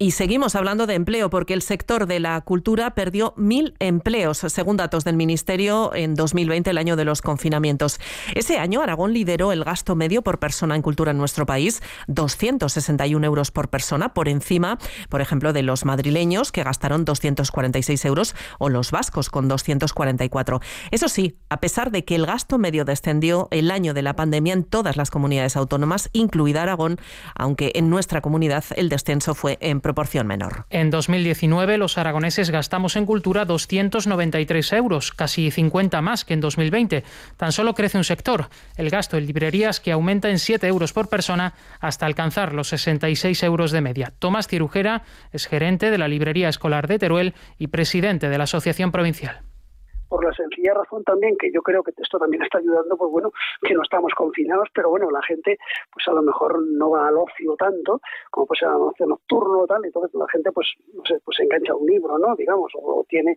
Y seguimos hablando de empleo porque el sector de la cultura perdió 1.000 empleos, según datos del Ministerio, en 2020, el año de los confinamientos. Ese año Aragón lideró el gasto medio por persona en cultura en nuestro país, 261 euros por persona, por encima, por ejemplo, de los madrileños, que gastaron 246 euros, o los vascos, con 244. Eso sí, a pesar de que el gasto medio descendió el año de la pandemia en todas las comunidades autónomas, incluida Aragón, aunque en nuestra comunidad el descenso fue en proporción menor. En 2019 los aragoneses gastamos en cultura 293 euros, casi 50 más que en 2020. Tan solo crece un sector, el gasto en librerías, que aumenta en 7 euros por persona hasta alcanzar los 66 euros de media. Tomás Cirujera es gerente de la librería escolar de Teruel y presidente de la Asociación Provincial. Por la sencilla razón también, que yo creo que esto también está ayudando, pues bueno, que no estamos confinados, pero bueno, la gente pues a lo mejor no va al ocio tanto, como pues a ocio nocturno o tal, entonces la gente pues no sé, pues se engancha a un libro, ¿no? Digamos, o tiene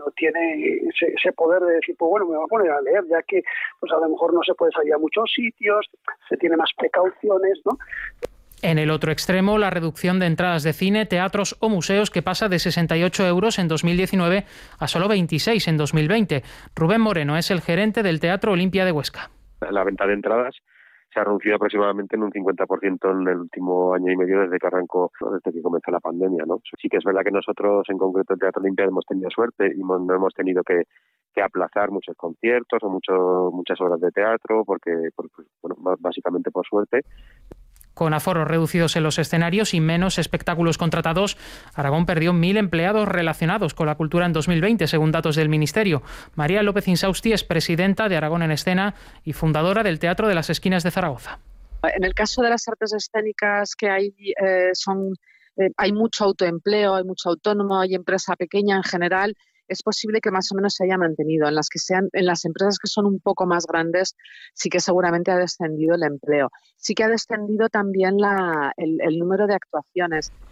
ese poder de decir, pues bueno, me voy a poner a leer, ya que pues a lo mejor no se puede salir a muchos sitios, se tiene más precauciones, ¿no? En el otro extremo, la reducción de entradas de cine, teatros o museos, que pasa de 68 euros en 2019 a solo 26 en 2020. Rubén Moreno es el gerente del Teatro Olimpia de Huesca. La venta de entradas se ha reducido aproximadamente en un 50% en el último año y medio desde que comenzó la pandemia, ¿no? Sí que es verdad que nosotros, en concreto el Teatro Olimpia, hemos tenido suerte y no hemos tenido que aplazar muchos conciertos o muchas obras de teatro, porque bueno, básicamente por suerte. Con aforos reducidos en los escenarios y menos espectáculos contratados, Aragón perdió 1.000 empleados relacionados con la cultura en 2020, según datos del Ministerio. María López Insausti es presidenta de Aragón en Escena y fundadora del Teatro de las Esquinas de Zaragoza. En el caso de las artes escénicas que hay, hay mucho autoempleo, hay mucho autónomo, hay empresa pequeña en general. Es posible que más o menos se haya mantenido. En las empresas que son un poco más grandes, sí que seguramente ha descendido el empleo. Sí que ha descendido también el número de actuaciones.